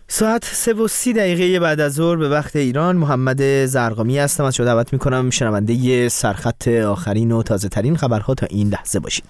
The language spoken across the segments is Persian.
ساعت 3:30 بعد از ظهر به وقت ایران. محمد زرقامی هستم. از شما دعوت میکنم شنونده سرخط آخرین و تازه ترین خبرها تا این لحظه باشید.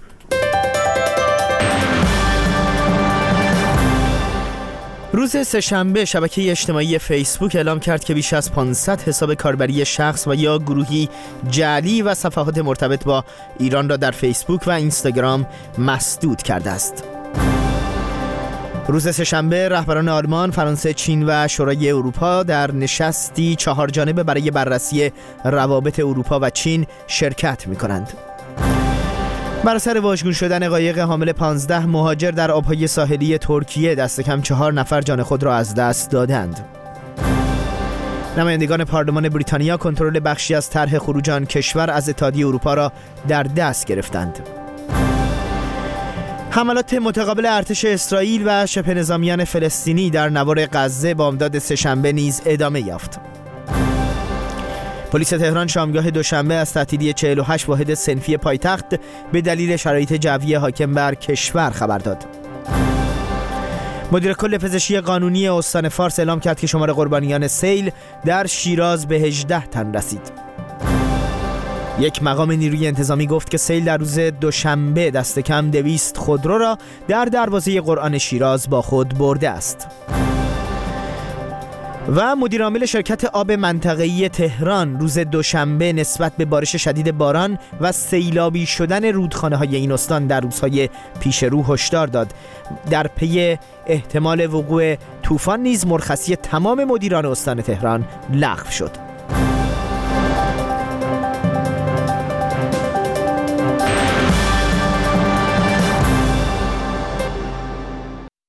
روز سه‌شنبه شبکه اجتماعی فیسبوک اعلام کرد که بیش از 500 حساب کاربری شخص و یا گروهی جعلی و صفحات مرتبط با ایران را در فیسبوک و اینستاگرام مسدود کرده است. روز سه‌شنبه رهبران آلمان، فرانسه، چین و شورای اروپا در نشستی 4 جانبه برای بررسی روابط اروپا و چین شرکت می‌کنند. بر اثر واژگون شدن قایق حامل 15 مهاجر در آبهای ساحلی ترکیه دست کم 4 نفر جان خود را از دست دادند. نمایندگان پارلمان بریتانیا کنترل بخشی از طرح خروج آن کشور از اتحادیه اروپا را در دست گرفتند. حملات متقابل ارتش اسرائیل و شبه نظامیان فلسطینی در نوار غزه بامداد سه‌شنبه نیز ادامه یافت. پلیس تهران شامگاه دوشنبه از تعطیلی 48 واحد صنفی پایتخت به دلیل شرایط جوی حاکم بر کشور خبر داد. مدیر کل پزشکی قانونی استان فارس اعلام کرد که شمار قربانیان سیل در شیراز به 18 تن رسید. یک مقام نیروی انتظامی گفت که سیل در روز دوشنبه دست کم 200 خودرو را در دروازه قرآن شیراز با خود برده است. و مدیر عامل شرکت آب منطقه‌ای تهران روز دوشنبه نسبت به بارش شدید باران و سیلابی شدن رودخانه‌های این استان در روزهای پیش رو هشدار داد. در پی احتمال وقوع طوفان نیز مرخصی تمام مدیران استان تهران لغو شد.